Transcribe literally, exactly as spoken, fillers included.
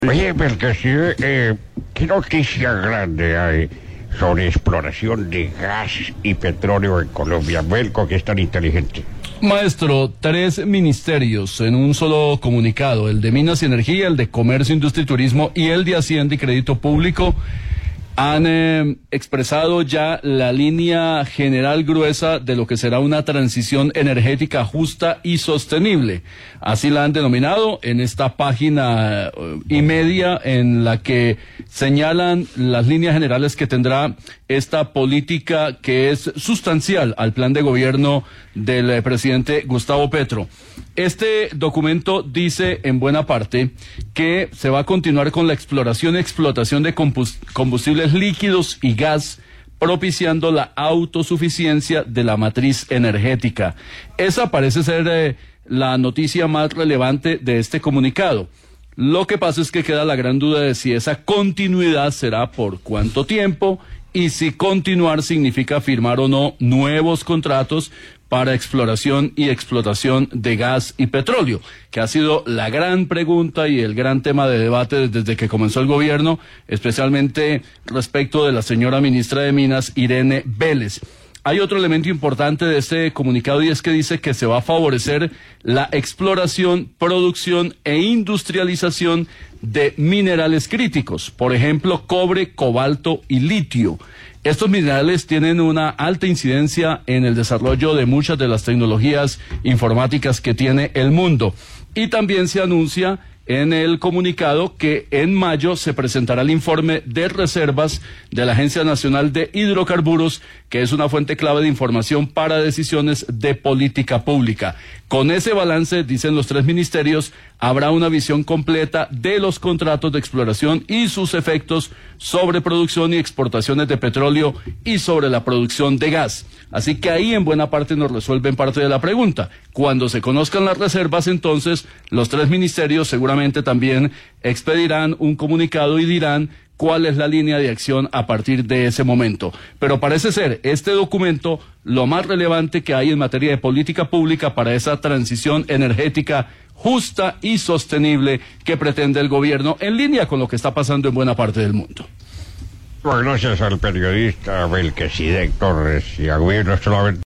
Oye, Belkacid, eh, ¿qué noticia grande hay sobre exploración de gas y petróleo en Colombia? Belko, que es tan inteligente. Maestro, tres ministerios en un solo comunicado, el de Minas y Energía, el de Comercio, Industria y Turismo y el de Hacienda y Crédito Público, han eh, expresado ya la línea general gruesa de lo que será una transición energética justa y sostenible. Así la han denominado en esta página eh, y media en la que señalan las líneas generales que tendrá esta política que es sustancial al plan de gobierno del eh, presidente Gustavo Petro. Este documento dice en buena parte que se va a continuar con la exploración y explotación de combustibles líquidos y gas, propiciando la autosuficiencia de la matriz energética. Esa parece ser eh, la noticia más relevante de este comunicado. Lo que pasa es que queda la gran duda de si esa continuidad será por cuánto tiempo y si continuar significa firmar o no nuevos contratos para exploración y explotación de gas y petróleo, que ha sido la gran pregunta y el gran tema de debate desde que comenzó el gobierno, especialmente respecto de la señora ministra de Minas, Irene Vélez. Hay otro elemento importante de este comunicado y es que dice que se va a favorecer la exploración, producción e industrialización de minerales críticos, por ejemplo, cobre, cobalto y litio. Estos minerales tienen una alta incidencia en el desarrollo de muchas de las tecnologías informáticas que tiene el mundo. Y también se anuncia en el comunicado que en mayo se presentará el informe de reservas de la Agencia Nacional de Hidrocarburos, que es una fuente clave de información para decisiones de política pública. Con ese balance, dicen los tres ministerios, habrá una visión completa de los contratos de exploración y sus efectos sobre producción y exportaciones de petróleo y sobre la producción de gas. Así que ahí en buena parte nos resuelven parte de la pregunta. Cuando se conozcan las reservas, entonces los tres ministerios seguramente también expedirán un comunicado y dirán cuál es la línea de acción a partir de ese momento. Pero parece ser este documento lo más relevante que hay en materia de política pública para esa transición energética justa y sostenible que pretende el gobierno, en línea con lo que está pasando en buena parte del mundo. Bueno, gracias al periodista Belkacid Torres y a gobierno solamente.